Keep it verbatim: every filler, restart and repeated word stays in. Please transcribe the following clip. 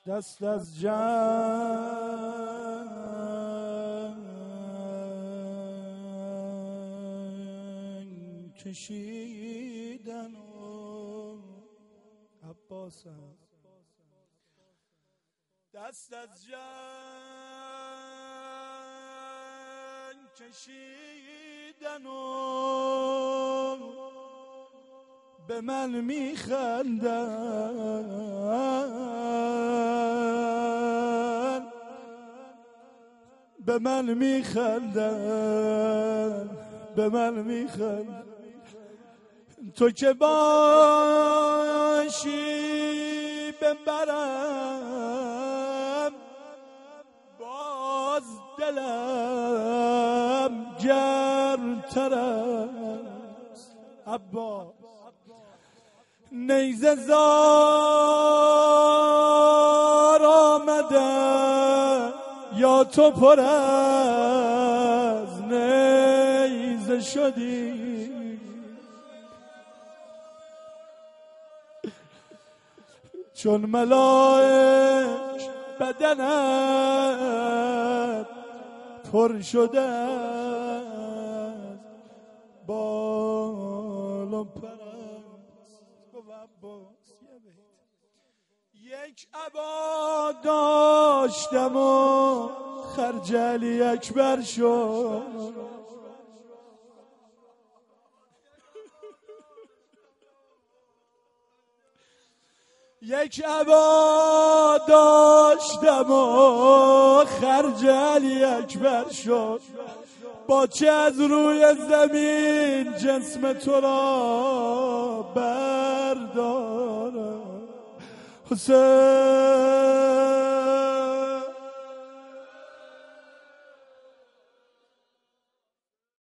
دست از جنگ کشیدن و عباسم دست از جنگ کشیدن و به من میخندن به من میخندن به من میخندن تو که باشی ببرم باز دلم گرمتر است عباس نیزه زار آمده یا تو پر از نیزه شدی چون ملائک بدنت پر شده است بال و پر یک عبا داشتم و خرجلی اکبر شد یک عبا داشتم و خرجلی اکبر شد با چه از روی زمین جسم تو را بردارم حسین